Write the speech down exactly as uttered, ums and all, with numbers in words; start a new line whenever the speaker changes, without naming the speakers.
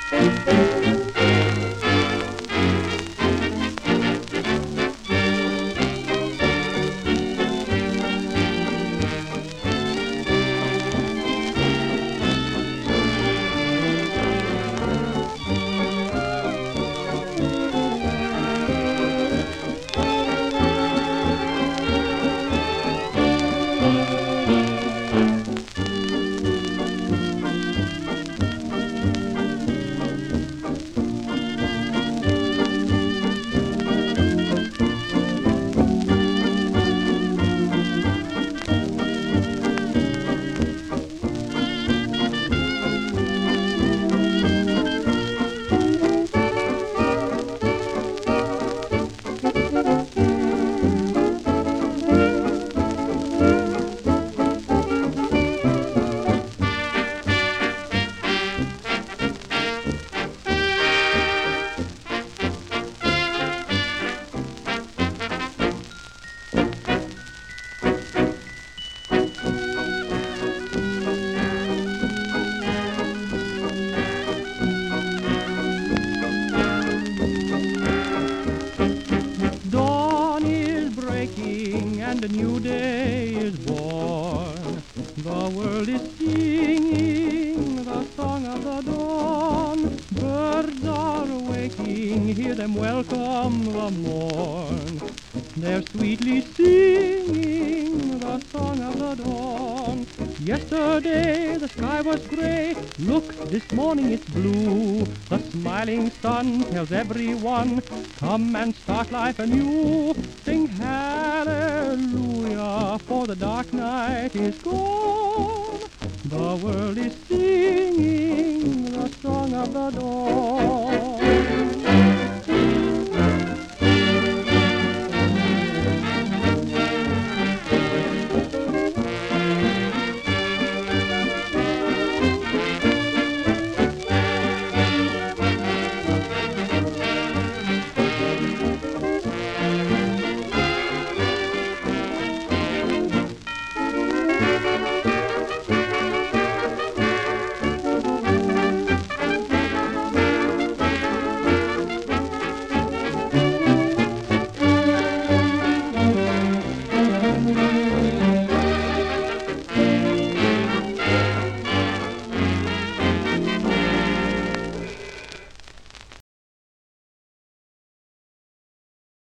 And a new day is born. The world is singing the song of the dawn. Birds are waking, hear them welcome the morn. They're sweetly singing the song of the dawn. Yesterday the sky was gray, look, this morning it's blue. The smiling sun tells everyone, come and start life anew. Sing hallelujah, for the dark night is gone. The world is singing the song of the dawn.